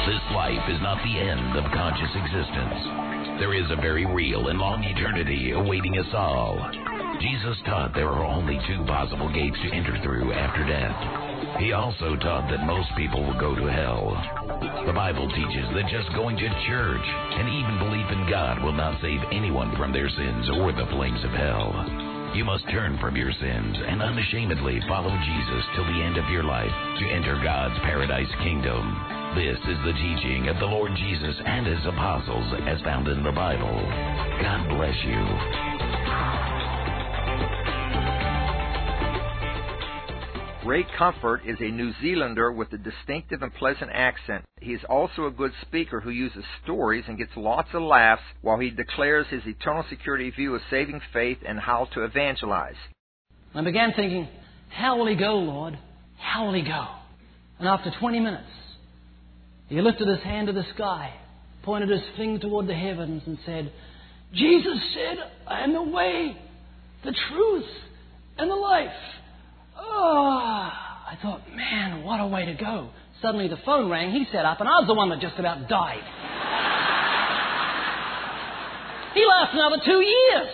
This life is not the end of conscious existence. There is a very real and long eternity awaiting us all. Jesus taught there are only two possible gates to enter through after death. He also taught that most people will go to hell. The Bible teaches that just going to church and even belief in God will not save anyone from their sins or the flames of hell. You must turn from your sins and unashamedly follow Jesus till the end of your life to enter God's paradise kingdom. This is the teaching of the Lord Jesus and His apostles as found in the Bible. God bless you. Ray Comfort is a New Zealander with a distinctive and pleasant accent. He is also a good speaker who uses stories and gets lots of laughs while he declares his eternal security view of saving faith and how to evangelize. I began thinking, how will he go, Lord? How will he go? And after 20 minutes, he lifted his hand to the sky, pointed his finger toward the heavens and said, Jesus said, I am the way, the truth, and the life. I thought, man, what a way to go. Suddenly the phone rang, he sat up, and I was the one that just about died. He lasted another 2 years.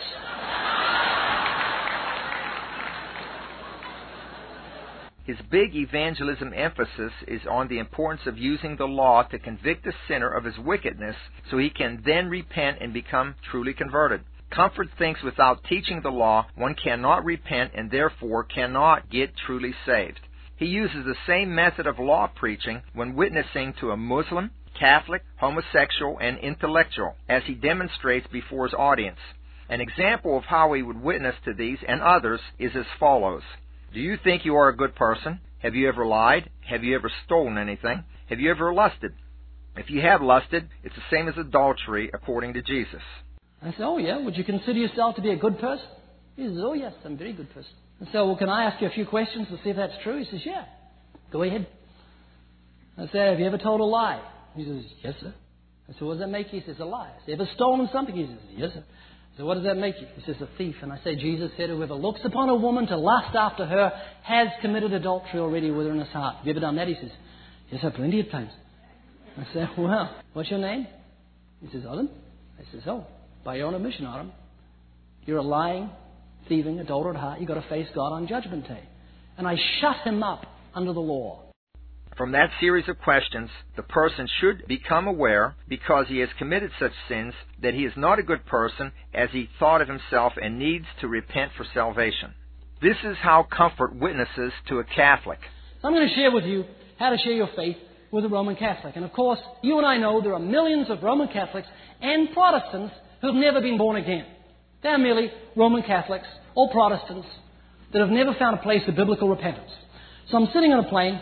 His big evangelism emphasis is on the importance of using the law to convict a sinner of his wickedness so he can then repent and become truly converted. Comfort thinks without teaching the law, one cannot repent and therefore cannot get truly saved. He uses the same method of law preaching when witnessing to a Muslim, Catholic, homosexual, and intellectual, as he demonstrates before his audience. An example of how he would witness to these and others is as follows. Do you think you are a good person? Have you ever lied? Have you ever stolen anything? Have you ever lusted? If you have lusted, it's the same as adultery according to Jesus. I said, oh yeah, would you consider yourself to be a good person? He says, oh yes, I'm a very good person. I said, well, can I ask you a few questions to see if that's true? He says, yeah, go ahead. I said, have you ever told a lie? He says, yes, sir. I said, what does that make you? He says, a lie. I said, ever stolen something? He says, yes, sir. I said, what does that make you? He says, a thief. And I say, Jesus said, whoever looks upon a woman to lust after her has committed adultery already with her in his heart. Have you ever done that? He says, yes, sir, plenty of times. I said, well, what's your name? He says, Adam. I says, oh, by your own admission, Adam, you're a lying, thieving, adulterate heart. You've got to face God on Judgment Day. And I shut him up under the law. From that series of questions, the person should become aware, because he has committed such sins, that he is not a good person as he thought of himself and needs to repent for salvation. This is how Comfort witnesses to a Catholic. So I'm going to share with you how to share your faith with a Roman Catholic. And of course, you and I know there are millions of Roman Catholics and Protestants who have never been born again. They are merely Roman Catholics or Protestants that have never found a place of biblical repentance. So I'm sitting on a plane.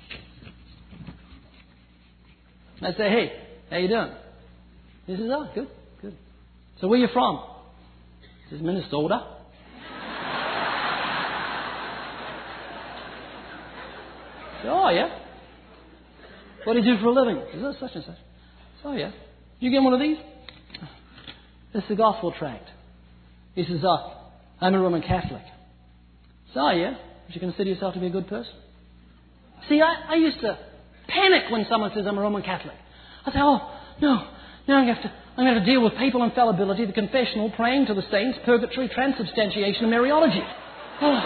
I say, hey, how you doing? He says, oh, good, good. So where you from? He says, Minnesota. I say, oh, yeah. What do you do for a living? He says, oh, such and such. So, oh, yeah. You get one of these? This is the gospel tract. He says, oh, I'm a Roman Catholic. So, oh, yeah. Would you consider yourself to be a good person? See, I used to panic when someone says I'm a Roman Catholic. I say, oh, no. Now I'm going to have to deal with papal infallibility, the confessional, praying to the saints, purgatory, transubstantiation, and Mariology. Oh.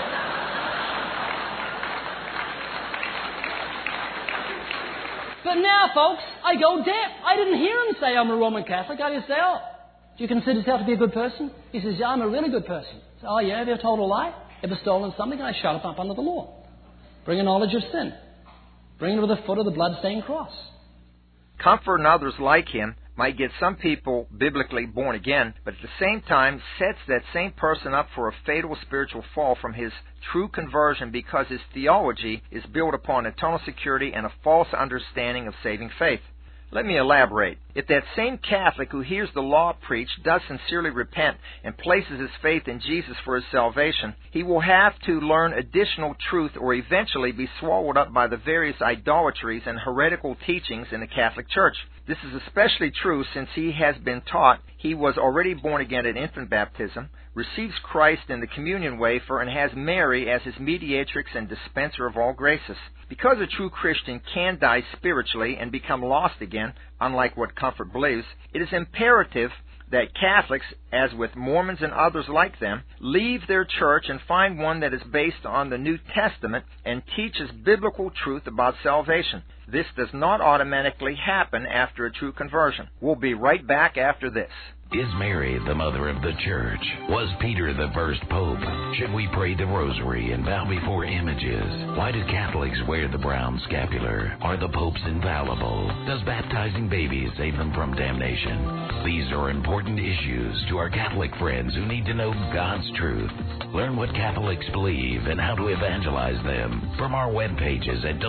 But now, folks, I go deaf. I didn't hear him say I'm a Roman Catholic. I just say, oh, do you consider yourself to be a good person? He says, yeah, I'm a really good person. So, oh, yeah, have you ever told a lie? Ever stolen something? I shut it up under the law. Bring a knowledge of sin. Bring it to the foot of the blood-stained cross. Comfort and others like him might get some people biblically born again, but at the same time sets that same person up for a fatal spiritual fall from his true conversion, because his theology is built upon eternal security and a false understanding of saving faith. Let me elaborate. If that same Catholic who hears the law preached does sincerely repent and places his faith in Jesus for his salvation, he will have to learn additional truth or eventually be swallowed up by the various idolatries and heretical teachings in the Catholic Church. This is especially true since he has been taught he was already born again at infant baptism, receives Christ in the communion wafer, and has Mary as his mediatrix and dispenser of all graces. Because a true Christian can die spiritually and become lost again, unlike what Comfort believes, it is imperative that Catholics, as with Mormons and others like them, leave their church and find one that is based on the New Testament and teaches biblical truth about salvation. This does not automatically happen after a true conversion. We'll be right back after this. Is Mary the mother of the church? Was Peter the first pope? Should we pray the rosary and bow before images? Why do Catholics wear the brown scapular? Are the popes infallible? Does baptizing babies save them from damnation? These are important issues to our Catholic friends who need to know God's truth. Learn what Catholics believe and how to evangelize them from our web pages at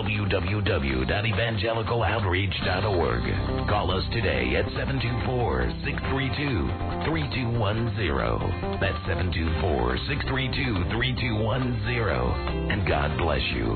www.evangelicaloutreach.org. Call us today at 724-632-3210. That's 724-632-3210. And God bless you.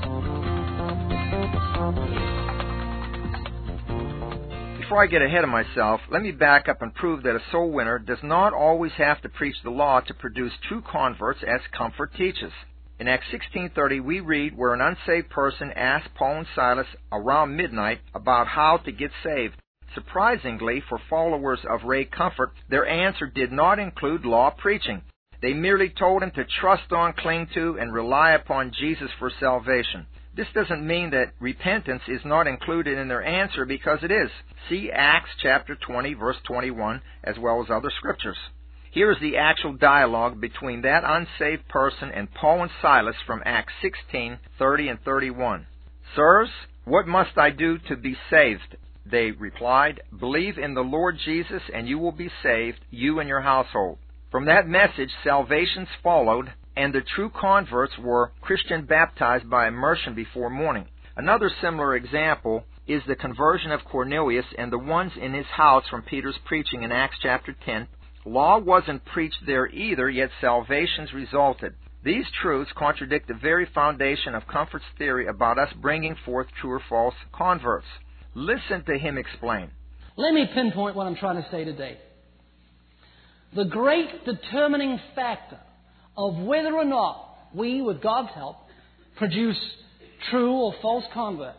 Before I get ahead of myself, let me back up and prove that a soul winner does not always have to preach the law to produce true converts, as Comfort teaches. In Acts 16:30, we read where an unsaved person asked Paul and Silas around midnight about how to get saved. Surprisingly, for followers of Ray Comfort, their answer did not include law preaching. They merely told him to trust on, cling to, and rely upon Jesus for salvation. This doesn't mean that repentance is not included in their answer, because it is. See Acts chapter 20, verse 21, as well as other scriptures. Here is the actual dialogue between that unsaved person and Paul and Silas from Acts 16:30 and 31. Sirs, what must I do to be saved? They replied, believe in the Lord Jesus, and you will be saved, you and your household. From that message, salvations followed, and the true converts were Christian baptized by immersion before morning. Another similar example is the conversion of Cornelius and the ones in his house from Peter's preaching in Acts chapter 10. Law wasn't preached there either, yet salvations resulted. These truths contradict the very foundation of Comfort's theory about us bringing forth true or false converts. Listen to him explain. Let me pinpoint what I'm trying to say today. The great determining factor of whether or not we, with God's help, produce true or false converts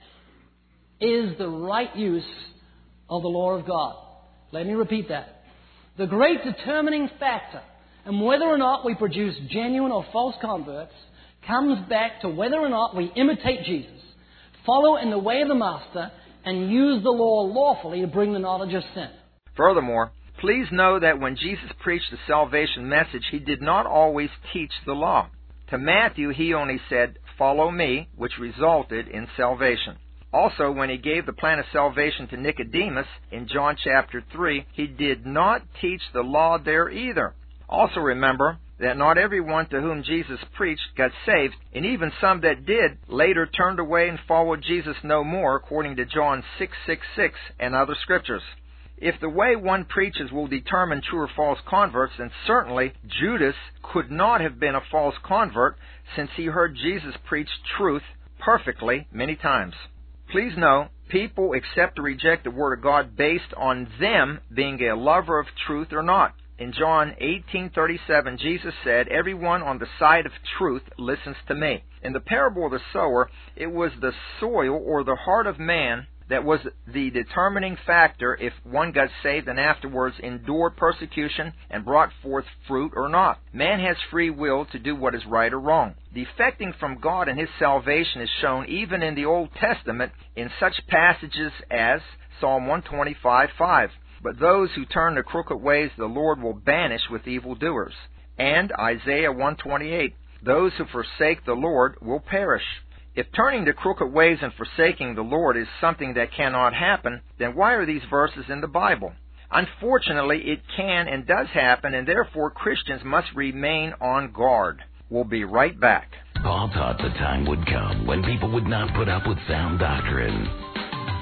is the right use of the law of God. Let me repeat that. The great determining factor in whether or not we produce genuine or false converts comes back to whether or not we imitate Jesus, follow in the way of the Master, and use the law lawfully to bring the knowledge of sin. Furthermore, please know that when Jesus preached the salvation message, he did not always teach the law. To Matthew, he only said, follow me, which resulted in salvation. Also, when he gave the plan of salvation to Nicodemus in John chapter 3, he did not teach the law there either. Also remember that not everyone to whom Jesus preached got saved, and even some that did later turned away and followed Jesus no more, according to John 6:66 and other scriptures. If the way one preaches will determine true or false converts, then certainly Judas could not have been a false convert, since he heard Jesus preach truth perfectly many times. Please know, people accept or reject the Word of God based on them being a lover of truth or not. In John 18:37, Jesus said, everyone on the side of truth listens to me. In the parable of the sower, it was the soil or the heart of man that was the determining factor if one got saved and afterwards endured persecution and brought forth fruit or not. Man has free will to do what is right or wrong. Defecting from God and His salvation is shown even in the Old Testament in such passages as Psalm 125:5. But those who turn to crooked ways the Lord will banish with evildoers. And Isaiah 1:28. Those who forsake the Lord will perish. If turning to crooked ways and forsaking the Lord is something that cannot happen, then why are these verses in the Bible? Unfortunately, it can and does happen, and therefore Christians must remain on guard. We'll be right back. Paul taught the time would come when people would not put up with sound doctrine.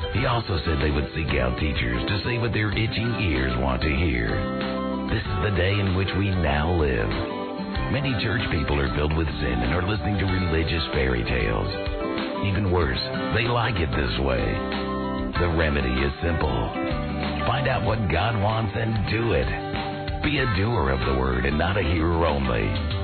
He also said they would seek out teachers to say what their itching ears want to hear. This is the day in which we now live. Many church people are filled with sin and are listening to religious fairy tales. Even worse, they like it this way. The remedy is simple. Find out what God wants and do it. Be a doer of the word and not a hearer only.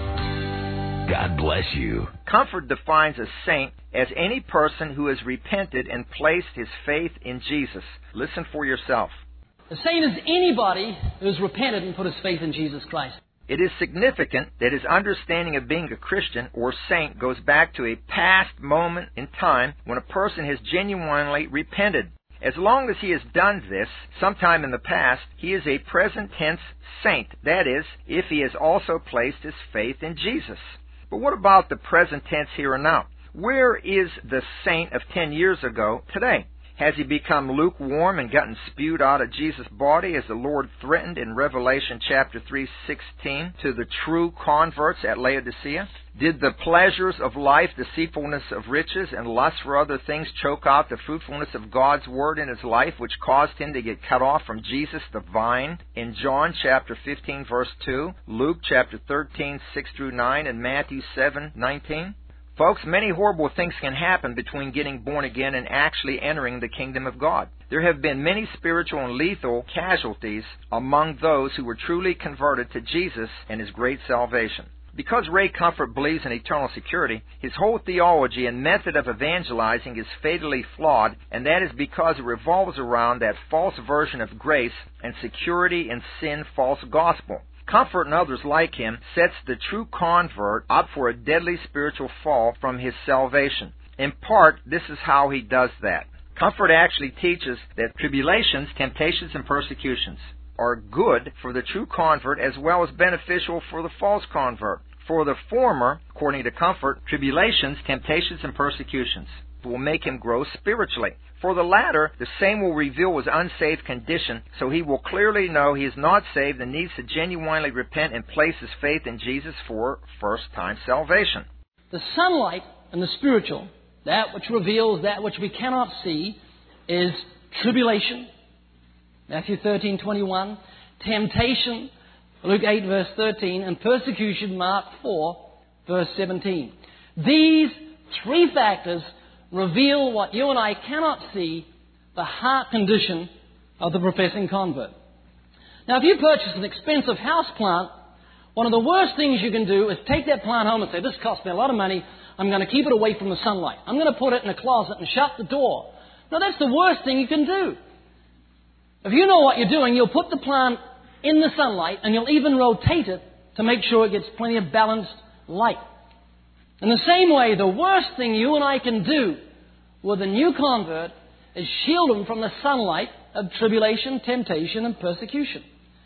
God bless you. Comfort defines a saint as any person who has repented and placed his faith in Jesus. Listen for yourself. A saint is anybody who has repented and put his faith in Jesus Christ. It is significant that his understanding of being a Christian or saint goes back to a past moment in time when a person has genuinely repented. As long as he has done this sometime in the past, he is a present tense saint. That is, if he has also placed his faith in Jesus. But what about the present tense here and now? Where is the saint of 10 years ago today? Has he become lukewarm and gotten spewed out of Jesus' body as the Lord threatened in Revelation chapter 3:16 to the true converts at Laodicea? Did the pleasures of life, deceitfulness of riches, and lust for other things choke out the fruitfulness of God's Word in his life, which caused him to get cut off from Jesus the vine? In John chapter 15 verse 2, Luke chapter 13, 6 through 9, and Matthew 7:19? Folks, many horrible things can happen between getting born again and actually entering the kingdom of God. There have been many spiritual and lethal casualties among those who were truly converted to Jesus and His great salvation. Because Ray Comfort believes in eternal security, his whole theology and method of evangelizing is fatally flawed, and that is because it revolves around that false version of grace and security in sin false gospel. Comfort and others like him sets the true convert up for a deadly spiritual fall from his salvation. In part, this is how he does that. Comfort actually teaches that tribulations, temptations, and persecutions are good for the true convert as well as beneficial for the false convert. For the former, according to Comfort, tribulations, temptations, and persecutions will make him grow spiritually. For the latter, the same will reveal his unsaved condition, so he will clearly know he is not saved and needs to genuinely repent and place his faith in Jesus for first-time salvation. The sunlight and the spiritual, that which reveals that which we cannot see, is tribulation, Matthew 13:21, temptation, Luke 8 verse 13, and persecution, Mark 4 verse 17. These three factors reveal what you and I cannot see, the heart condition of the professing convert. Now, if you purchase an expensive house plant, one of the worst things you can do is take that plant home and say, this cost me a lot of money, I'm going to keep it away from the sunlight. I'm going to put it in a closet and shut the door. Now, that's the worst thing you can do. If you know what you're doing, you'll put the plant in the sunlight and you'll even rotate it to make sure it gets plenty of balanced light. In the same way, the worst thing you and I can do with a new convert is shield him from the sunlight of tribulation, temptation, and persecution.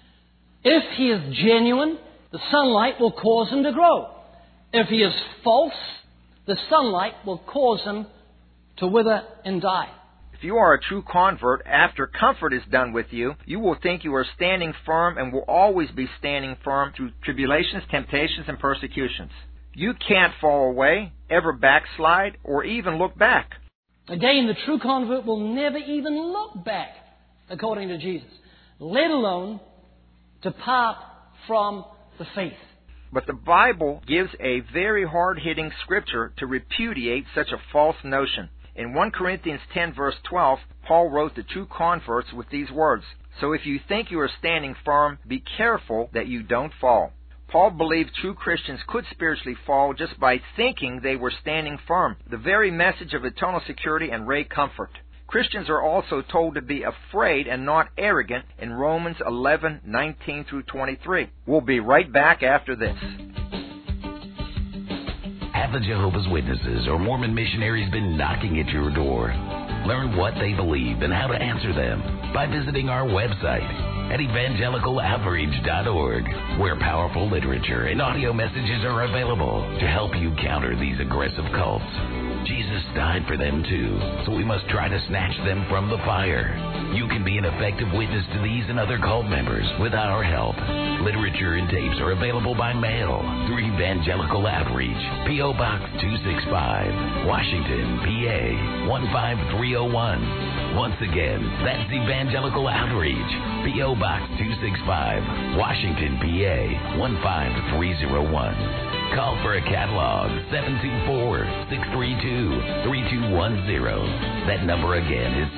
If he is genuine, the sunlight will cause him to grow. If he is false, the sunlight will cause him to wither and die. If you are a true convert, after comfort is done with you, you will think you are standing firm and will always be standing firm through tribulations, temptations, and persecutions. You can't fall away, ever backslide, or even look back. Again, the true convert will never even look back, according to Jesus, let alone depart from the faith. But the Bible gives a very hard-hitting scripture to repudiate such a false notion. In 1 Corinthians 10 verse 12, Paul wrote to true converts with these words, "So if you think you are standing firm, be careful that you don't fall." Paul believed true Christians could spiritually fall just by thinking they were standing firm, the very message of eternal security and Ray Comfort. Christians are also told to be afraid and not arrogant in Romans 11:19 through 23. We'll be right back after this. Have the Jehovah's Witnesses or Mormon missionaries been knocking at your door? Learn what they believe and how to answer them by visiting our website at evangelicaloutreach.org, where powerful literature and audio messages are available to help you counter these aggressive cults. Jesus died for them too, so we must try to snatch them from the fire. You can be an effective witness to these and other cult members with our help. Literature and tapes are available by mail through Evangelical Outreach, P.O. Box 265, Washington, PA 15301. Once again, that's Evangelical Outreach, P.O. Box 265, Washington, PA 15301. Call for a catalog, 724-632-3210. That number again is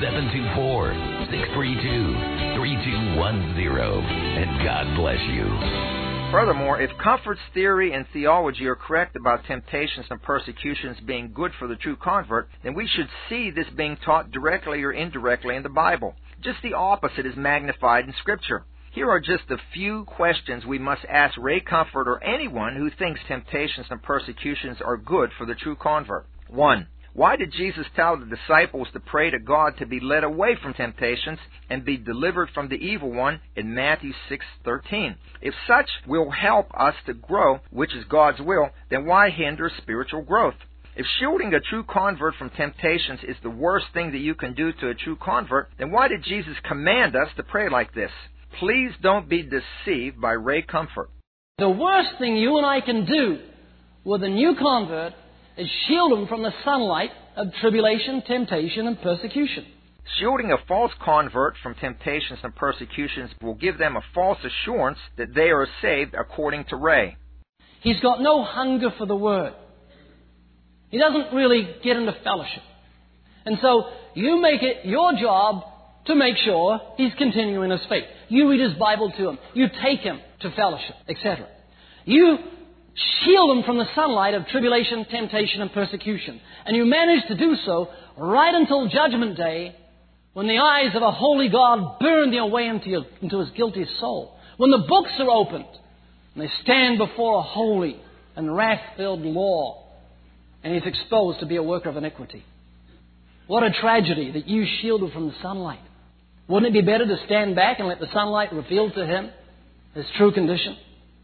724-632-3210. And God bless you. Furthermore, if Comfort's theory and theology are correct about temptations and persecutions being good for the true convert, then we should see this being taught directly or indirectly in the Bible. Just the opposite is magnified in Scripture. Here are just a few questions we must ask Ray Comfort or anyone who thinks temptations and persecutions are good for the true convert. 1. Why did Jesus tell the disciples to pray to God to be led away from temptations and be delivered from the evil one in Matthew 6:13? If such will help us to grow, which is God's will, then why hinder spiritual growth? If shielding a true convert from temptations is the worst thing that you can do to a true convert, then why did Jesus command us to pray like this? Please don't be deceived by Ray Comfort. The worst thing you and I can do with a new convert is shield them from the sunlight of tribulation, temptation, and persecution. Shielding a false convert from temptations and persecutions will give them a false assurance that they are saved according to Ray. He's got no hunger for the Word. He doesn't really get into fellowship. And so you make it your job to make sure he's continuing his faith. You read his Bible to him. You take him to fellowship, etc. You shield him from the sunlight of tribulation, temptation, and persecution. And you manage to do so right until Judgment Day, when the eyes of a holy God burn their way into his guilty soul. When the books are opened, and they stand before a holy and wrath-filled law, and he's exposed to be a worker of iniquity. What a tragedy that you shielded from the sunlight. Wouldn't it be better to stand back and let the sunlight reveal to him his true condition,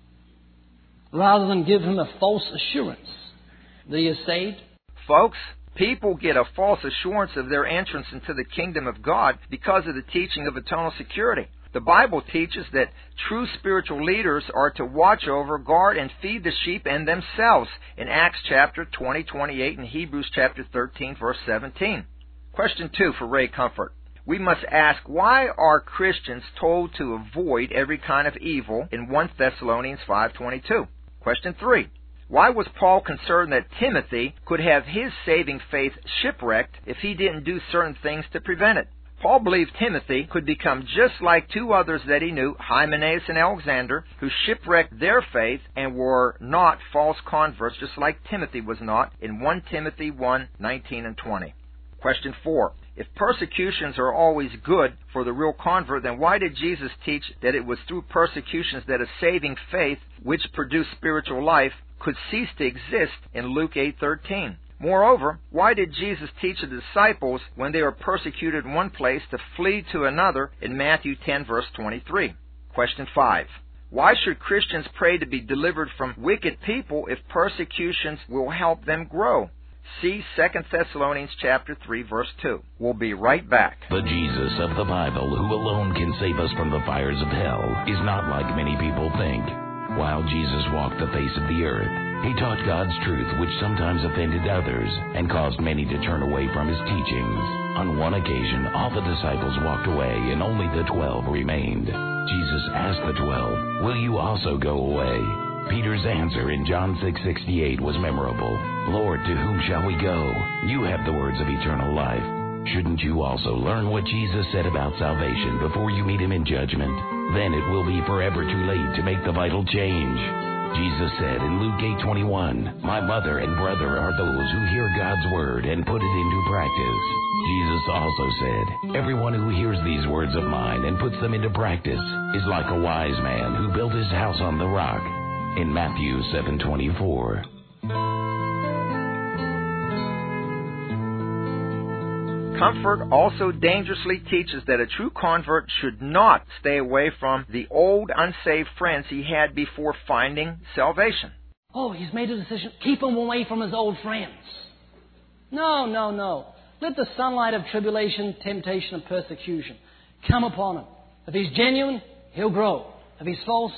rather than give him a false assurance that he is saved? Folks, people get a false assurance of their entrance into the kingdom of God because of the teaching of eternal security. The Bible teaches that true spiritual leaders are to watch over, guard, and feed the sheep and themselves in Acts chapter 20:28 and Hebrews chapter 13, verse 17. Question 2 for Ray Comfort. We must ask, why are Christians told to avoid every kind of evil in 1 Thessalonians 5:22? Question 3. Why was Paul concerned that Timothy could have his saving faith shipwrecked if he didn't do certain things to prevent it? Paul believed Timothy could become just like two others that he knew, Hymenaeus and Alexander, who shipwrecked their faith and were not false converts, just like Timothy was not, in 1 Timothy 1:19 and 20. Question 4. If persecutions are always good for the real convert, then why did Jesus teach that it was through persecutions that a saving faith, which produced spiritual life, could cease to exist in Luke 8:13? Moreover, why did Jesus teach the disciples when they were persecuted in one place to flee to another in Matthew 10, verse 23? Question 5. Why should Christians pray to be delivered from wicked people if persecutions will help them grow? See 2 Thessalonians chapter 3, verse 2. We'll be right back. The Jesus of the Bible, who alone can save us from the fires of hell, is not like many people think. While Jesus walked the face of the earth, he taught God's truth, which sometimes offended others and caused many to turn away from his teachings. On one occasion, all the disciples walked away and only the 12 remained. Jesus asked the 12, "Will you also go away?" Peter's answer in John 6:68 was memorable. "Lord, to whom shall we go? You have the words of eternal life." Shouldn't you also learn what Jesus said about salvation before you meet him in judgment? Then it will be forever too late to make the vital change. Jesus said in Luke 8:21, "My mother and brother are those who hear God's word and put it into practice." Jesus also said, "Everyone who hears these words of mine and puts them into practice is like a wise man who built his house on the rock," in Matthew 7:24. Comfort also dangerously teaches that a true convert should not stay away from the old unsaved friends he had before finding salvation. Oh, he's made a decision. Keep him away from his old friends. No, no, no. Let the sunlight of tribulation, temptation, and persecution come upon him. If he's genuine, he'll grow. If he's false,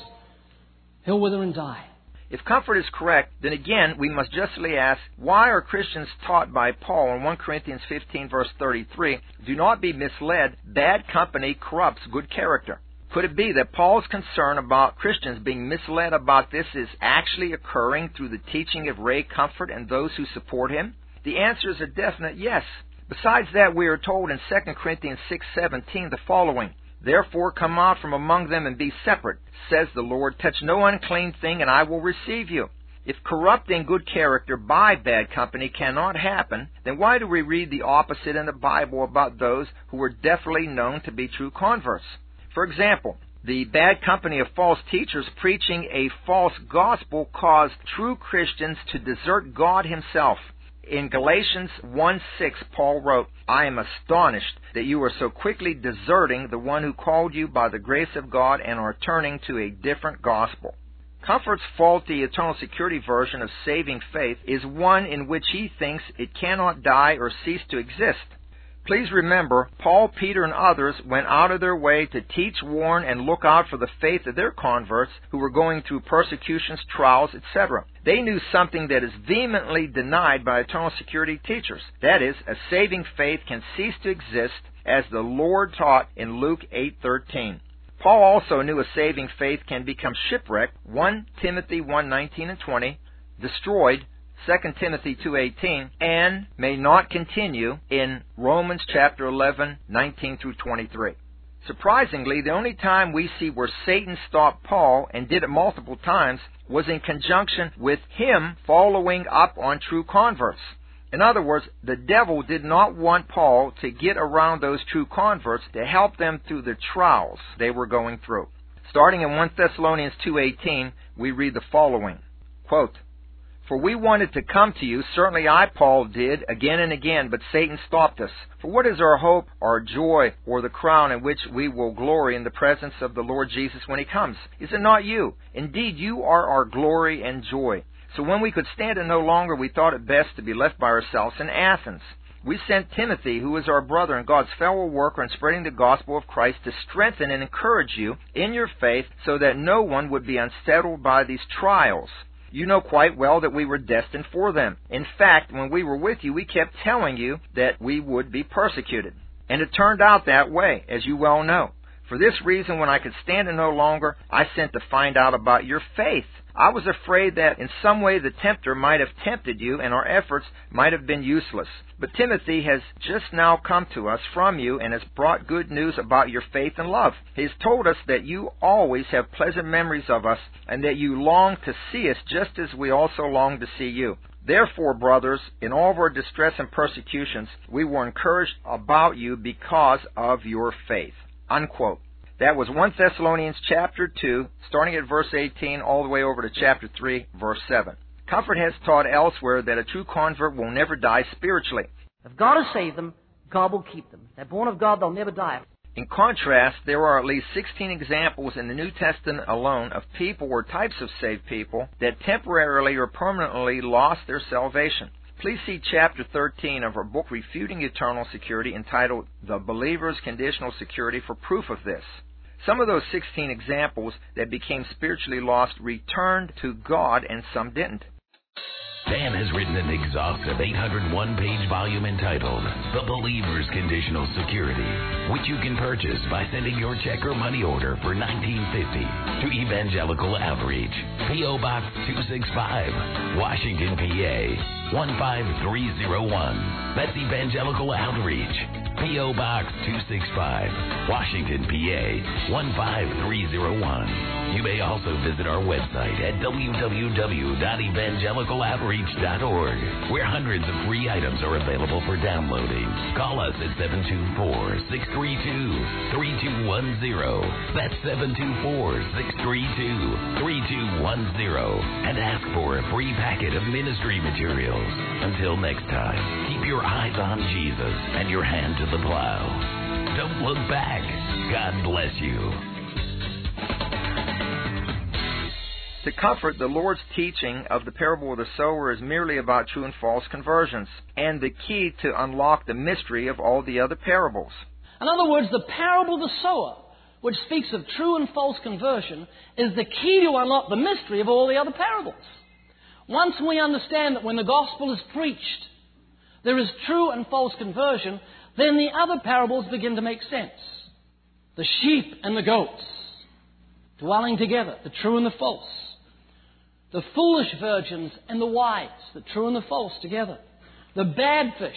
he'll wither and die. If comfort is correct, then again we must justly ask, why are Christians taught by Paul in 1 Corinthians 15 verse 33, do not be misled, bad company corrupts good character? Could it be that Paul's concern about Christians being misled about this is actually occurring through the teaching of Ray Comfort and those who support him? The answer is a definite yes. Besides that, we are told in 2 Corinthians 6:17 the following, therefore come out from among them and be separate, says the Lord, touch no unclean thing, and I will receive you. If corrupting good character by bad company cannot happen, then why do we read the opposite in the Bible about those who were definitely known to be true converts? For example, the bad company of false teachers preaching a false gospel caused true Christians to desert God Himself. In Galatians 1:6, Paul wrote, I am astonished that you are so quickly deserting the one who called you by the grace of God and are turning to a different gospel. Comfort's faulty eternal security version of saving faith is one in which he thinks it cannot die or cease to exist. Please remember, Paul, Peter, and others went out of their way to teach, warn, and look out for the faith of their converts who were going through persecutions, trials, etc. They knew something that is vehemently denied by eternal security teachers. That is, a saving faith can cease to exist as the Lord taught in Luke 8:13. Paul also knew a saving faith can become shipwrecked, 1 Timothy 1:19 and 20, destroyed, 2 Timothy 2:18, and may not continue in Romans chapter 11:19 through 23. Surprisingly, the only time we see where Satan stopped Paul, and did it multiple times, was in conjunction with him following up on true converts. In other words, the devil did not want Paul to get around those true converts to help them through the trials they were going through. Starting in 1 Thessalonians 2:18, we read the following, quote, for we wanted to come to you, certainly I, Paul, did, again and again, but Satan stopped us. For what is our hope, our joy, or the crown in which we will glory in the presence of the Lord Jesus when He comes? Is it not you? Indeed, you are our glory and joy. So when we could stand it no longer, we thought it best to be left by ourselves in Athens. We sent Timothy, who is our brother and God's fellow worker in spreading the gospel of Christ, to strengthen and encourage you in your faith so that no one would be unsettled by these trials. You know quite well that we were destined for them. In fact, when we were with you, we kept telling you that we would be persecuted. And it turned out that way, as you well know. For this reason, when I could stand it no longer, I sent to find out about your faith. I was afraid that in some way the tempter might have tempted you and our efforts might have been useless. But Timothy has just now come to us from you and has brought good news about your faith and love. He has told us that you always have pleasant memories of us and that you long to see us just as we also long to see you. Therefore, brothers, in all of our distress and persecutions, we were encouraged about you because of your faith. Unquote. That was 1 Thessalonians chapter 2, starting at verse 18, all the way over to chapter 3, verse 7. Comfort has taught elsewhere that a true convert will never die spiritually. If God has saved them, God will keep them. If they're born of God, they'll never die. In contrast, there are at least 16 examples in the New Testament alone of people or types of saved people that temporarily or permanently lost their salvation. Please see chapter 13 of our book, Refuting Eternal Security, entitled The Believer's Conditional Security, for proof of this. Some of those 16 examples that became spiritually lost returned to God, and some didn't. Dan has written an exhaustive 801-page volume entitled The Believer's Conditional Security, which you can purchase by sending your check or money order for $19.50 to Evangelical Outreach, P.O. Box 265, Washington, PA 15301. That's Evangelical Outreach, P.O. Box 265, Washington, PA 15301. You may also visit our website at www.evangelicaloutreach.org, where hundreds of free items are available for downloading. Call us at 724-632-3210. That's 724-632-3210. And ask for a free packet of ministry materials. Until next time, keep your eyes on Jesus and your hand to the plow. Don't look back. God bless you. To comfort, the Lord's teaching of the parable of the sower is merely about true and false conversions, and the key to unlock the mystery of all the other parables. In other words, the parable of the sower, which speaks of true and false conversion, is the key to unlock the mystery of all the other parables. Once we understand that when the gospel is preached, there is true and false conversion, then the other parables begin to make sense. The sheep and the goats, dwelling together, the true and the false. The foolish virgins and the wise, the true and the false together. The bad fish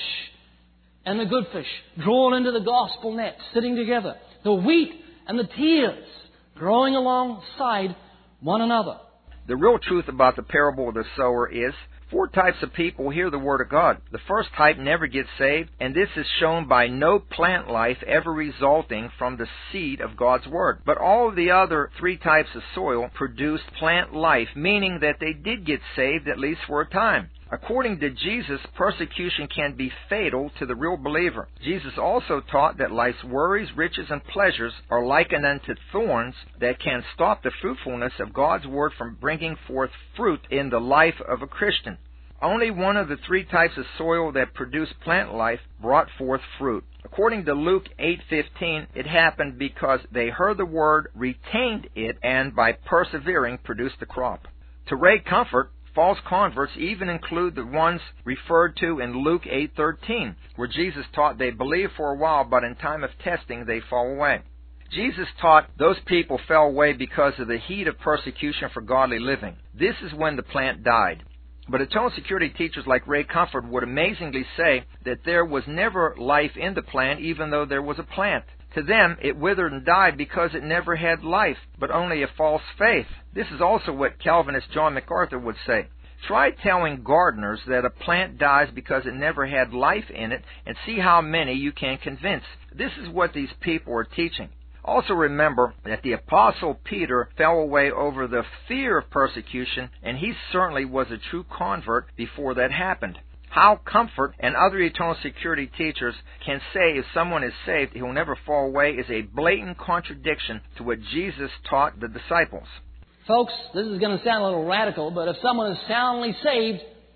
and the good fish, drawn into the gospel net, sitting together. The wheat and the tares, growing alongside one another. The real truth about the parable of the sower is 4 types of people hear the Word of God. The first type never gets saved, and this is shown by no plant life ever resulting from the seed of God's Word. But all of the other 3 types of soil produced plant life, meaning that they did get saved at least for a time. According to Jesus, persecution can be fatal to the real believer. Jesus also taught that life's worries, riches, and pleasures are likened unto thorns that can stop the fruitfulness of God's Word from bringing forth fruit in the life of a Christian. Only one of the 3 types of soil that produce plant life brought forth fruit. According to Luke 8:15, it happened because they heard the Word, retained it, and by persevering produced the crop. To Ray Comfort, false converts even include the ones referred to in Luke 8:13, where Jesus taught they believe for a while, but in time of testing they fall away. Jesus taught those people fell away because of the heat of persecution for godly living. This is when the plant died. But eternal security teachers like Ray Comfort would amazingly say that there was never life in the plant, even though there was a plant. To them, it withered and died because it never had life, but only a false faith. This is also what Calvinist John MacArthur would say. Try telling gardeners that a plant dies because it never had life in it, and see how many you can convince. This is what these people are teaching. Also remember that the Apostle Peter fell away over the fear of persecution, and he certainly was a true convert before that happened. How Comfort and other eternal security teachers can say if someone is saved, he will never fall away is a blatant contradiction to what Jesus taught the disciples. Folks, this is going to sound a little radical, but if someone is soundly saved,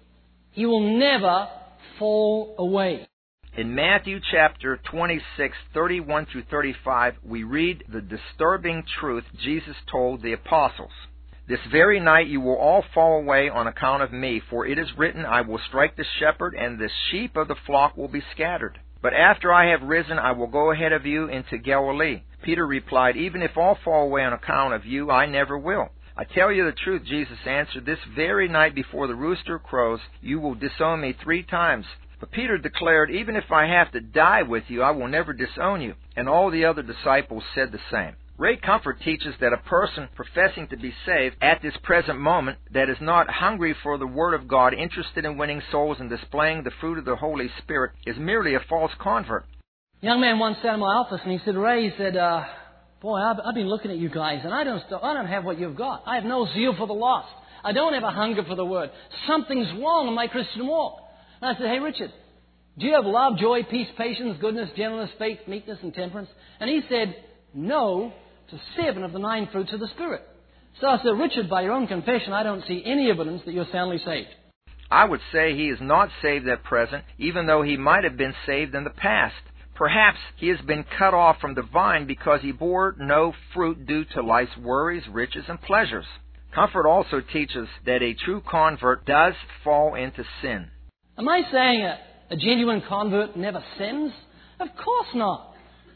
he will never fall away. In Matthew chapter 26, 31 through 35, we read the disturbing truth Jesus told the apostles. This very night you will all fall away on account of me, for it is written, I will strike the shepherd, and the sheep of the flock will be scattered. But after I have risen, I will go ahead of you into Galilee. Peter replied, even if all fall away on account of you, I never will. I tell you the truth, Jesus answered, this very night before the rooster crows, you will disown me 3 times. But Peter declared, even if I have to die with you, I will never disown you. And all the other disciples said the same. Ray Comfort teaches that a person professing to be saved at this present moment that is not hungry for the Word of God, interested in winning souls and displaying the fruit of the Holy Spirit, is merely a false convert. A young man once sat in my office and he said, Ray, he said, boy, I've been looking at you guys and I don't have what you've got. I have no zeal for the lost. I don't have a hunger for the Word. Something's wrong in my Christian walk. And I said, hey, Richard, do you have love, joy, peace, patience, goodness, gentleness, faith, meekness, and temperance? And he said, no to 7 of the 9 fruits of the Spirit. So I said, Richard, by your own confession, I don't see any evidence that you're soundly saved. I would say he is not saved at present, even though he might have been saved in the past. Perhaps he has been cut off from the vine because he bore no fruit due to life's worries, riches, and pleasures. Comfort also teaches that a true convert does fall into sin. Am I saying a genuine convert never sins? Of course not.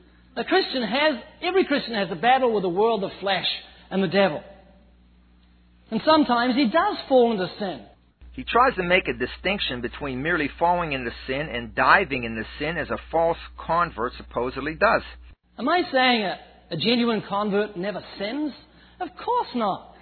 Every Christian has a battle with the world, the flesh, and the devil. And sometimes he does fall into sin. He tries to make a distinction between merely falling into sin and diving into sin as a false convert supposedly does. Am I saying a genuine convert never sins? Of course not.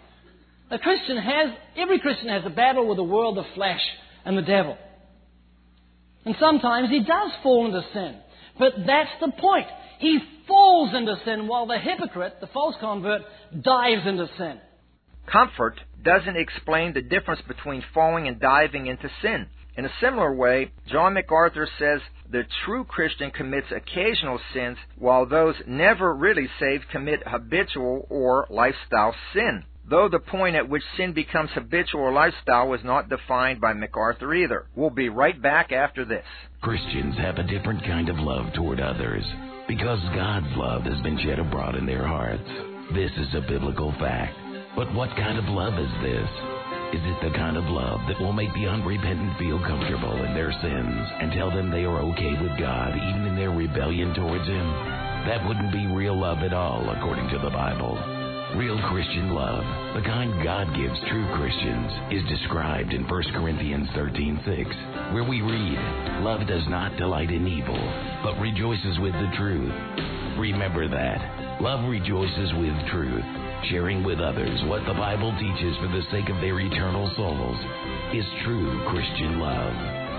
Every Christian has a battle with the world, the flesh, and the devil. And sometimes he does fall into sin. But that's the point. He falls into sin while the hypocrite, the false convert, dives into sin. Comfort doesn't explain the difference between falling and diving into sin. In a similar way, John MacArthur says the true Christian commits occasional sins, while those never really saved commit habitual or lifestyle sin. though the point at which sin becomes habitual or lifestyle was not defined by MacArthur either. We'll be right back after this. Christians have a different kind of love toward others because God's love has been shed abroad in their hearts. This is a biblical fact. But what kind of love is this? Is it the kind of love that will make the unrepentant feel comfortable in their sins and tell them they are okay with God even in their rebellion towards Him? That wouldn't be real love at all, according to the Bible. Real Christian love, the kind God gives true Christians, is described in 1 Corinthians 13:6, where we read, "Love does not delight in evil, but rejoices with the truth." Remember that. Love rejoices with truth. Sharing with others what the Bible teaches for the sake of their eternal souls is true Christian love.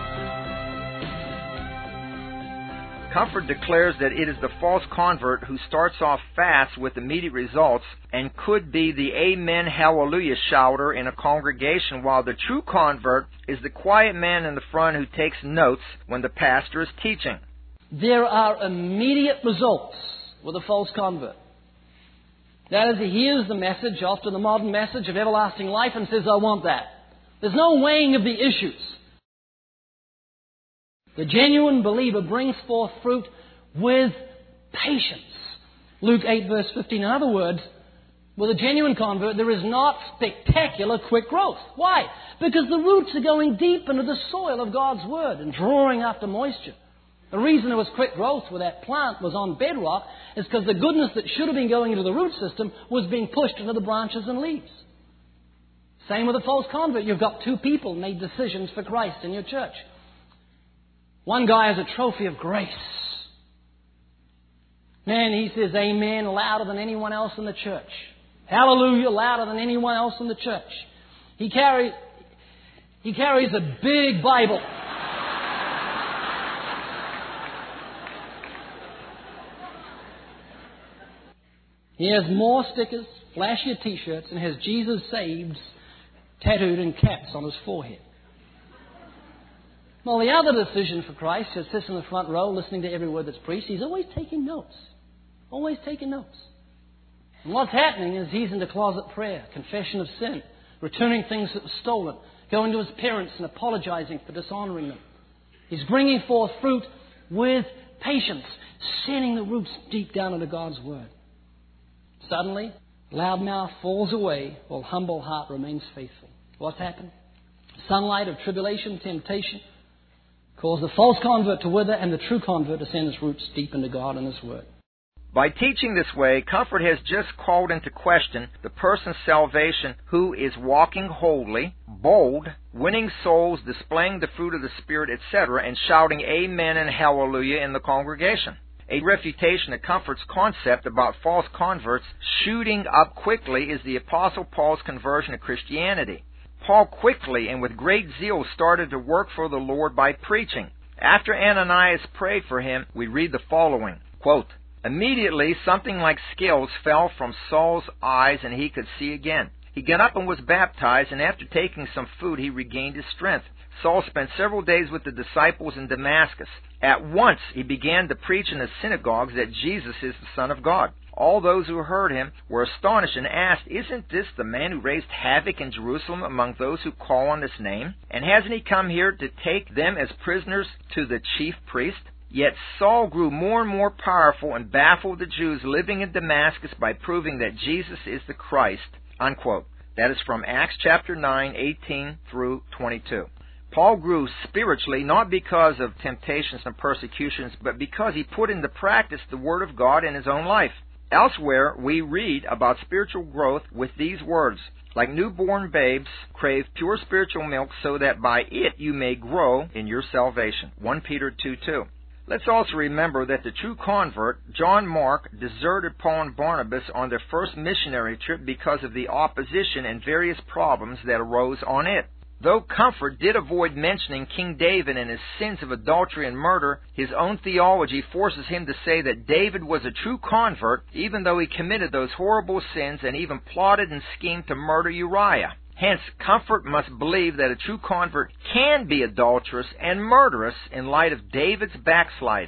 Comfort declares that it is the false convert who starts off fast with immediate results and could be the amen hallelujah shouter in a congregation, while the true convert is the quiet man in the front who takes notes when the pastor is teaching. There are immediate results with a false convert. That is, he hears the message, often the modern message of everlasting life, and says, I want that. There's no weighing of the issues. The genuine believer brings forth fruit with patience. Luke 8 verse 15. In other words, with a genuine convert, there is not spectacular quick growth. Why? Because the roots are going deep into the soil of God's Word and drawing after moisture. The reason there was quick growth where that plant was on bedrock is because the goodness that should have been going into the root system was being pushed into the branches and leaves. Same with a false convert. You've got two people who made decisions for Christ in your church. One guy has a trophy of grace. Man, he says amen louder than anyone else in the church. Hallelujah louder than anyone else in the church. He carries a big Bible. He has more stickers, flashier T-shirts, and has Jesus Saves tattooed in caps on his forehead. Well, the other decision for Christ, who sits in the front row listening to every word that's preached, he's always taking notes. Always taking notes. And what's happening is he's into closet prayer, confession of sin, returning things that were stolen, going to his parents and apologizing for dishonoring them. He's bringing forth fruit with patience, sending the roots deep down into God's Word. Suddenly, loud mouth falls away while humble heart remains faithful. What's happened? Sunlight of tribulation, temptation, cause the false convert to wither and the true convert to send his roots deep into God and His Word. By teaching this way, Comfort has just called into question the person's salvation who is walking holy, bold, winning souls, displaying the fruit of the Spirit, etc., and shouting amen and hallelujah in the congregation. A refutation of Comfort's concept about false converts shooting up quickly is the Apostle Paul's conversion to Christianity. Paul quickly and with great zeal started to work for the Lord by preaching. After Ananias prayed for him, we read the following, quote, "Immediately something like scales fell from Saul's eyes and he could see again. He got up and was baptized, and after taking some food he regained his strength. Saul spent several days with the disciples in Damascus. At once he began to preach in the synagogues that Jesus is the Son of God. All those who heard him were astonished and asked, 'Isn't this the man who raised havoc in Jerusalem among those who call on this name? And hasn't he come here to take them as prisoners to the chief priest?' Yet Saul grew more and more powerful and baffled the Jews living in Damascus by proving that Jesus is the Christ." Unquote. That is from Acts chapter 9, 18 through 22. Paul grew spiritually not because of temptations and persecutions, but because he put into practice the Word of God in his own life. Elsewhere, we read about spiritual growth with these words, "Like newborn babes, crave pure spiritual milk so that by it you may grow in your salvation." 1 Peter 2:2. Let's also remember that the true convert, John Mark, deserted Paul and Barnabas on their first missionary trip because of the opposition and various problems that arose on it. Though Comfort did avoid mentioning King David and his sins of adultery and murder, his own theology forces him to say that David was a true convert, even though he committed those horrible sins and even plotted and schemed to murder Uriah. Hence, Comfort must believe that a true convert can be adulterous and murderous in light of David's backsliding.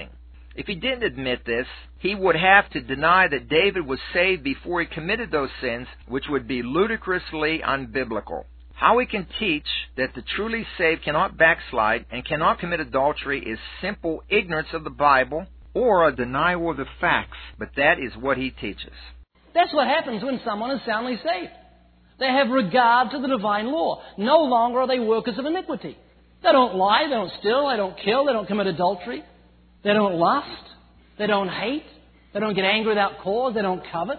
If he didn't admit this, he would have to deny that David was saved before he committed those sins, which would be ludicrously unbiblical. How he can teach that the truly saved cannot backslide and cannot commit adultery is simple ignorance of the Bible or a denial of the facts, but that is what he teaches. That's what happens when someone is soundly saved. They have regard to the divine law. No longer are they workers of iniquity. They don't lie, they don't steal, they don't kill, they don't commit adultery. They don't lust, they don't hate, they don't get angry without cause, they don't covet.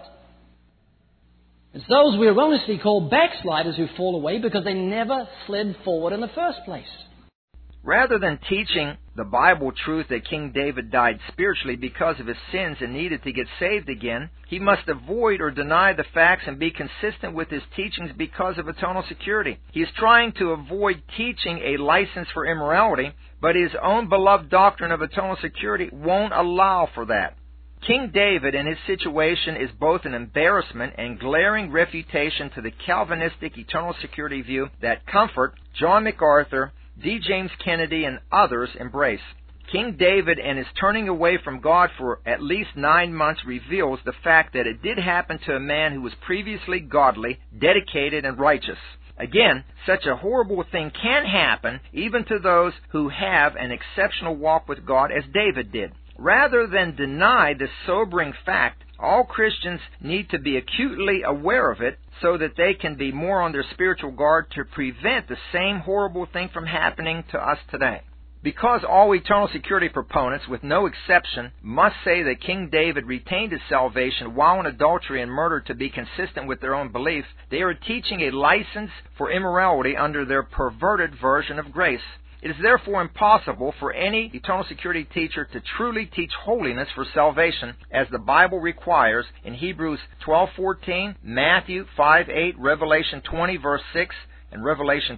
It's those we erroneously call backsliders who fall away because they never slid forward in the first place. Rather than teaching the Bible truth that King David died spiritually because of his sins and needed to get saved again, he must avoid or deny the facts and be consistent with his teachings because of eternal security. He is trying to avoid teaching a license for immorality, but his own beloved doctrine of eternal security won't allow for that. King David and his situation is both an embarrassment and glaring refutation to the Calvinistic eternal security view that Comfort, John MacArthur, D. James Kennedy, and others embrace. King David and his turning away from God for at least 9 months reveals the fact that it did happen to a man who was previously godly, dedicated, and righteous. Again, such a horrible thing can happen even to those who have an exceptional walk with God as David did. Rather than deny this sobering fact, all Christians need to be acutely aware of it so that they can be more on their spiritual guard to prevent the same horrible thing from happening to us today. Because all eternal security proponents, with no exception, must say that King David retained his salvation while in adultery and murder to be consistent with their own belief, they are teaching a license for immorality under their perverted version of grace. It is therefore impossible for any eternal security teacher to truly teach holiness for salvation, as the Bible requires in Hebrews 12:14, Matthew 5:8, Revelation 20 verse 6, and Revelation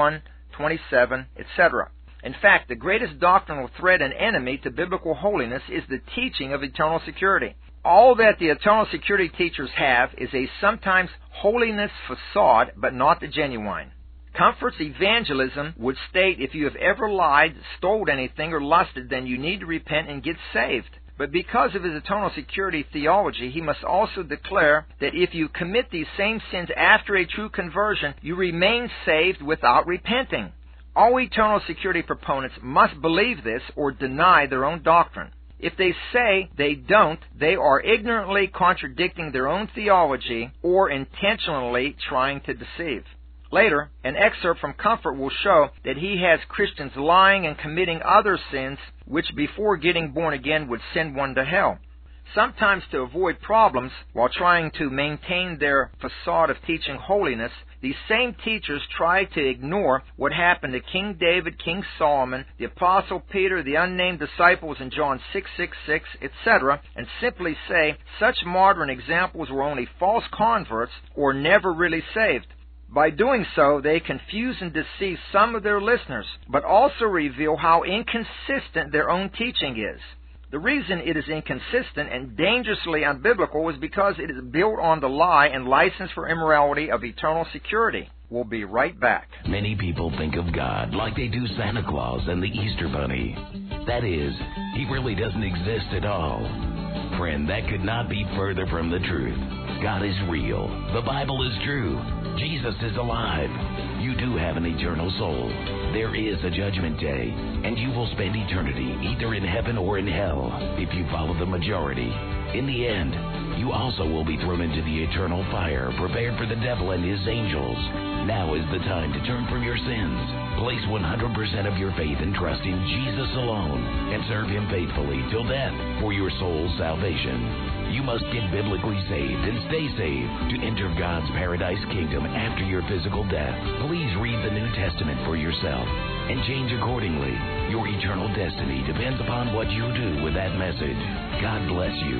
21:27, etc. In fact, the greatest doctrinal threat and enemy to biblical holiness is the teaching of eternal security. All that the eternal security teachers have is a sometimes holiness facade, but not the genuine. Comfort's evangelism would state if you have ever lied, stole anything, or lusted, then you need to repent and get saved. But because of his eternal security theology, he must also declare that if you commit these same sins after a true conversion, you remain saved without repenting. All eternal security proponents must believe this or deny their own doctrine. If they say they don't, they are ignorantly contradicting their own theology or intentionally trying to deceive. Later, an excerpt from Comfort will show that he has Christians lying and committing other sins which before getting born again would send one to hell. Sometimes to avoid problems while trying to maintain their facade of teaching holiness, these same teachers try to ignore what happened to King David, King Solomon, the Apostle Peter, the unnamed disciples in John 6:6, etc., and simply say such modern examples were only false converts or never really saved. By doing so, they confuse and deceive some of their listeners, but also reveal how inconsistent their own teaching is. The reason it is inconsistent and dangerously unbiblical is because it is built on the lie and license for immorality of eternal security. We'll be right back. Many people think of God like they do Santa Claus and the Easter Bunny. That is, he really doesn't exist at all. Friend, that could not be further from the truth. God is real. The Bible is true. Jesus is alive. You do have an eternal soul. There is a judgment day, and you will spend eternity either in heaven or in hell if you follow the majority. In the end, you also will be thrown into the eternal fire prepared for the devil and his angels. Now is the time to turn from your sins. Place 100% of your faith and trust in Jesus alone and serve him faithfully till death for your soul's salvation. You must get biblically saved and stay saved to enter God's paradise kingdom after your physical death. Please read the New Testament for yourself and change accordingly. Your eternal destiny depends upon what you do with that message. God bless you.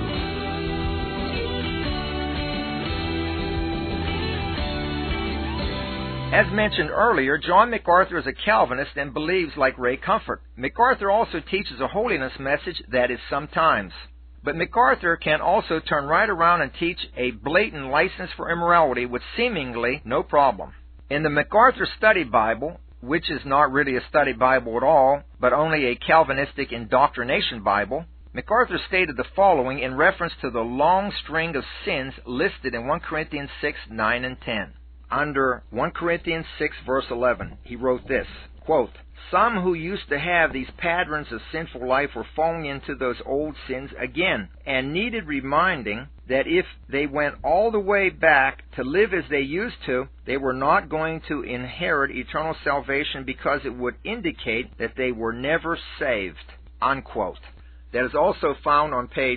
As mentioned earlier, John MacArthur is a Calvinist and believes like Ray Comfort. MacArthur also teaches a holiness message that is sometimes. But MacArthur can also turn right around and teach a blatant license for immorality with seemingly no problem. In the MacArthur Study Bible, which is not really a study Bible at all, but only a Calvinistic indoctrination Bible, MacArthur stated the following in reference to the long string of sins listed in 1 Corinthians 6, 9, and 10. Under 1 Corinthians 6, verse 11, he wrote this, quote, "Some who used to have these patterns of sinful life were falling into those old sins again, and needed reminding that if they went all the way back to live as they used to, they were not going to inherit eternal salvation because it would indicate that they were never saved." Unquote. That is also found on page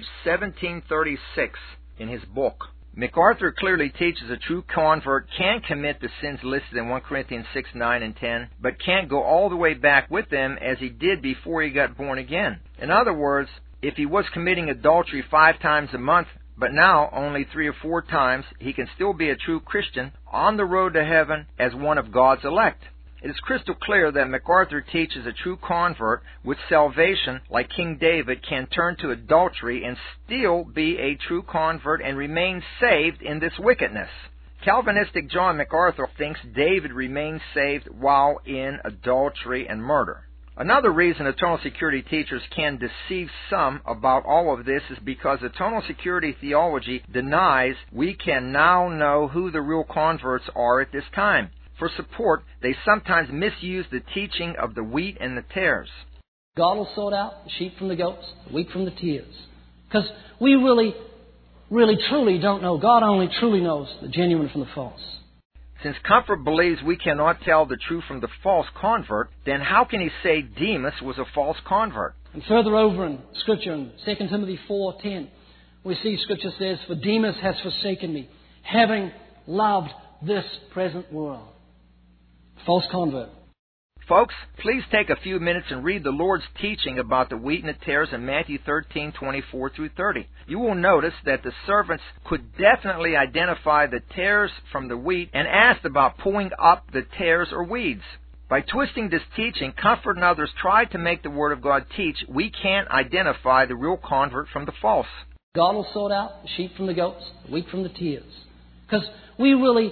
1736 in his book. MacArthur clearly teaches a true convert can commit the sins listed in 1 Corinthians 6, 9, and 10, but can't go all the way back with them as he did before he got born again. In other words, if he was committing adultery 5 times a month, but now only 3 or 4 times, he can still be a true Christian on the road to heaven as one of God's elect. It is crystal clear that MacArthur teaches a true convert with salvation, like King David, can turn to adultery and still be a true convert and remain saved in this wickedness. Calvinistic John MacArthur thinks David remained saved while in adultery and murder. Another reason eternal security teachers can deceive some about all of this is because eternal security theology denies we can now know who the real converts are at this time. For support, they sometimes misuse the teaching of the wheat and the tares. God will sort out the sheep from the goats, the wheat from the tares. Because we really, truly don't know. God only truly knows the genuine from the false. Since Comfort believes we cannot tell the true from the false convert, then how can he say Demas was a false convert? And further over in Scripture, in 2 Timothy 4:10, we see Scripture says, "For Demas has forsaken me, having loved this present world." False convert. Folks, please take a few minutes and read the Lord's teaching about the wheat and the tares in Matthew 13:24 through 30. You will notice that the servants could definitely identify the tares from the wheat and asked about pulling up the tares or weeds. By twisting this teaching, Comfort and others tried to make the Word of God teach we can't identify the real convert from the false. God will sort out the sheep from the goats, the wheat from the tares. Because we really,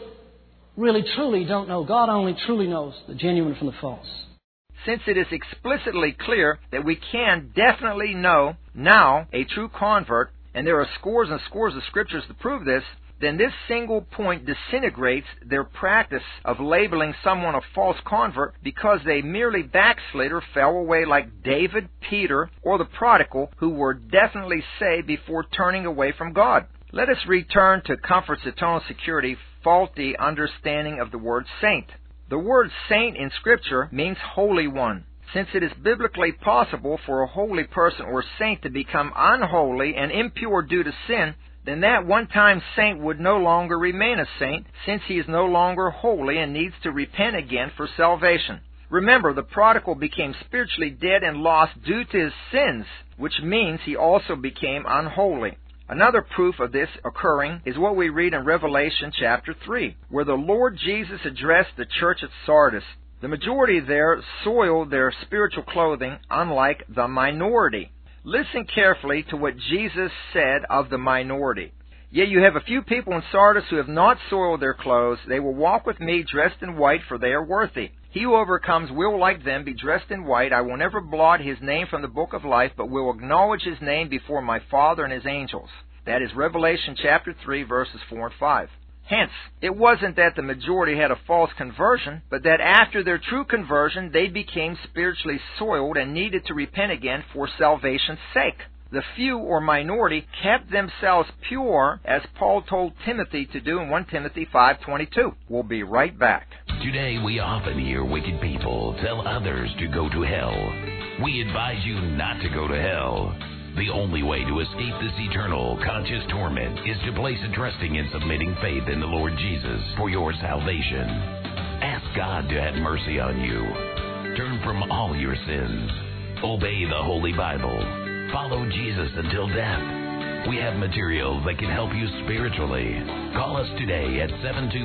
truly don't know. God only truly knows the genuine from the false. Since it is explicitly clear that we can definitely know now a true convert, and there are scores and scores of scriptures to prove this, then this single point disintegrates their practice of labeling someone a false convert because they merely backslid or fell away like David, Peter, or the prodigal who were definitely saved before turning away from God. Let us return to Comfort's eternal security faulty understanding of the word saint. The word saint in Scripture means holy one. Since it is biblically possible for a holy person or saint to become unholy and impure due to sin, then that one-time saint would no longer remain a saint since he is no longer holy and needs to repent again for salvation. Remember, the prodigal became spiritually dead and lost due to his sins, which means he also became unholy. Another proof of this occurring is what we read in Revelation chapter 3, where the Lord Jesus addressed the church at Sardis. The majority there soiled their spiritual clothing, unlike the minority. Listen carefully to what Jesus said of the minority. "Yet you have a few people in Sardis who have not soiled their clothes. They will walk with me dressed in white, for they are worthy. He who overcomes will, like them, be dressed in white. I will never blot his name from the book of life, but will acknowledge his name before my Father and his angels." That is Revelation chapter 3, verses 4 and 5. Hence, it wasn't that the majority had a false conversion, but that after their true conversion, they became spiritually soiled and needed to repent again for salvation's sake. The few or minority kept themselves pure, as Paul told Timothy to do in 1 Timothy 5:22. We'll be right back. Today we often hear wicked people tell others to go to hell. We advise you not to go to hell. The only way to escape this eternal, conscious torment is to place a trusting and submitting faith in the Lord Jesus for your salvation. Ask God to have mercy on you. Turn from all your sins. Obey the Holy Bible. Follow Jesus until death. We have materials that can help you spiritually. Call us today at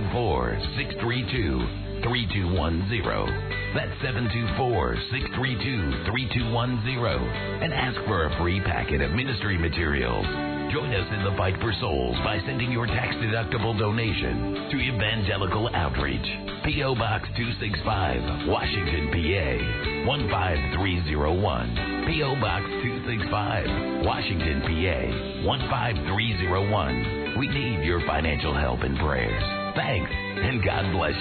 724-632-3210. That's 724-632-3210. And ask for a free packet of ministry materials. Join us in the fight for souls by sending your tax-deductible donation to Evangelical Outreach, P.O. Box 265, Washington, PA, 15301. P.O. Box 265, Washington, PA, 15301. We need your financial help and prayers. Thanks, and God bless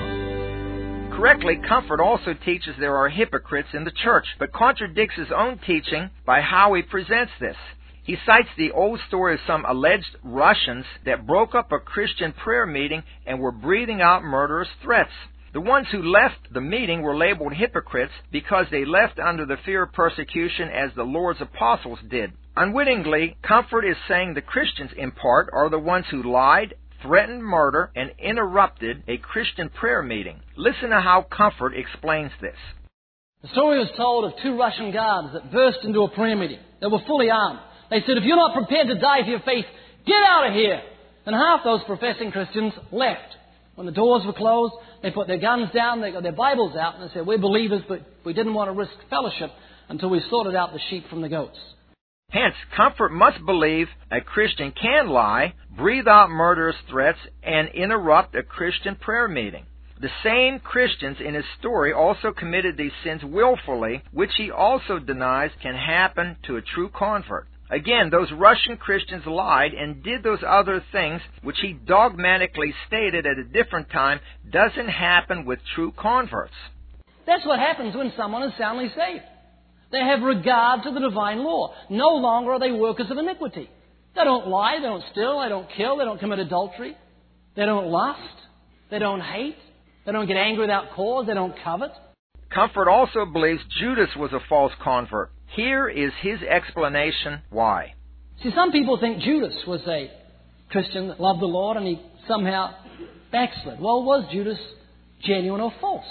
you. Correctly, Comfort also teaches there are hypocrites in the church, but contradicts his own teaching by how he presents this. He cites the old story of some alleged Russians that broke up a Christian prayer meeting and were breathing out murderous threats. The ones who left the meeting were labeled hypocrites because they left under the fear of persecution as the Lord's apostles did. Unwittingly, Comfort is saying the Christians, in part, are the ones who lied, threatened murder, and interrupted a Christian prayer meeting. Listen to how Comfort explains this. The story was told of 2 Russian guards that burst into a prayer meeting. They were fully armed. They said, if you're not prepared to die for your faith, get out of here. And half those professing Christians left. When the doors were closed, they put their guns down, they got their Bibles out, and they said, we're believers, but we didn't want to risk fellowship until we sorted out the sheep from the goats. Hence, Comfort must believe a Christian can lie, breathe out murderous threats, and interrupt a Christian prayer meeting. The same Christians in his story also committed these sins willfully, which he also denies can happen to a true convert. Again, those Russian Christians lied and did those other things which he dogmatically stated at a different time doesn't happen with true converts. That's what happens when someone is soundly saved. They have regard to the divine law. No longer are they workers of iniquity. They don't lie, they don't steal, they don't kill, they don't commit adultery. They don't lust, they don't hate, they don't get angry without cause, they don't covet. Comfort also believes Judas was a false convert. Here is his explanation why. See, some people think Judas was a Christian that loved the Lord and he somehow backslid. Well, was Judas genuine or false?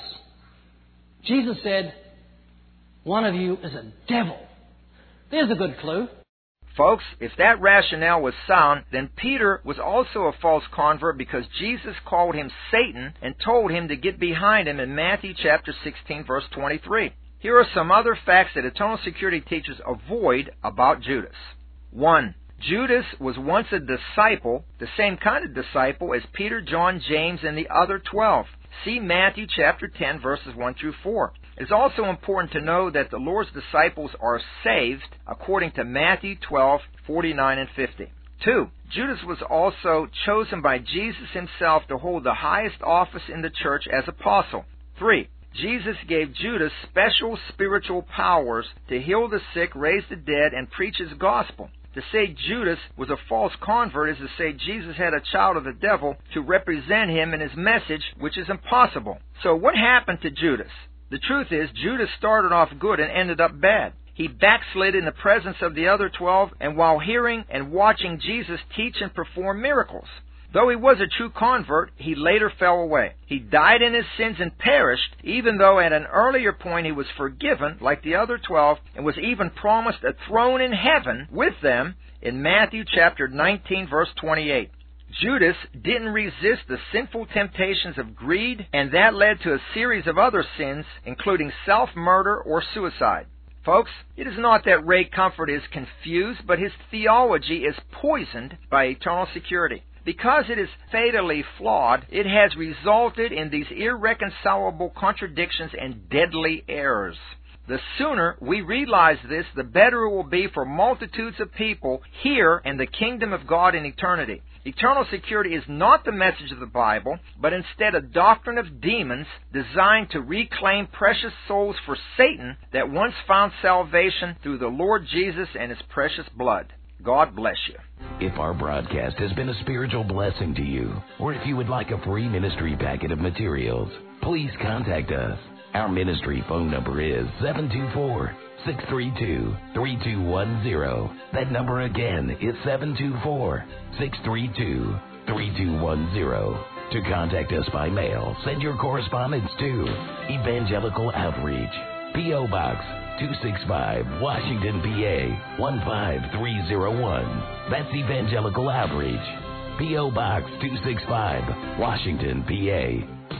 Jesus said, one of you is a devil. There's a good clue. Folks, if that rationale was sound, then Peter was also a false convert because Jesus called him Satan and told him to get behind him in Matthew chapter 16, verse 23. Here are some other facts that eternal security teachers avoid about Judas. 1. Judas was once a disciple, the same kind of disciple as Peter, John, James, and the other 12. See Matthew chapter 10, verses 1 through 4. It's also important to know that the Lord's disciples are saved according to Matthew 12, 49 and 50. 2. Judas was also chosen by Jesus himself to hold the highest office in the church as apostle. 3. Jesus gave Judas special spiritual powers to heal the sick, raise the dead, and preach his gospel. To say Judas was a false convert is to say Jesus had a child of the devil to represent him in his message, which is impossible. So what happened to Judas? The truth is, Judas started off good and ended up bad. He backslid in the presence of the other 12 and while hearing and watching Jesus teach and perform miracles. Though he was a true convert, he later fell away. He died in his sins and perished, even though at an earlier point he was forgiven, like the other 12, and was even promised a throne in heaven with them in Matthew chapter 19, verse 28. Judas didn't resist the sinful temptations of greed, and that led to a series of other sins, including self-murder or suicide. Folks, it is not that Ray Comfort is confused, but his theology is poisoned by eternal security. Because it is fatally flawed, it has resulted in these irreconcilable contradictions and deadly errors. The sooner we realize this, the better it will be for multitudes of people here in the kingdom of God in eternity. Eternal security is not the message of the Bible, but instead a doctrine of demons designed to reclaim precious souls for Satan that once found salvation through the Lord Jesus and His precious blood. God bless you. If our broadcast has been a spiritual blessing to you, or if you would like a free ministry packet of materials, please contact us. Our ministry phone number is 724-632-3210. That number again is 724-632-3210. To contact us by mail, send your correspondence to Evangelical Outreach, P.O. Box 265, Washington, PA 15301. That's Evangelical Outreach, P.O. Box 265, Washington, PA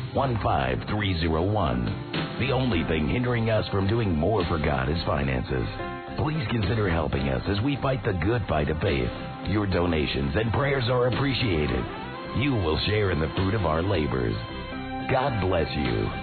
15301. The only thing hindering us from doing more for God is finances. Please consider helping us as we fight the good fight of faith. Your donations and prayers are appreciated. You will share in the fruit of our labors. God bless you.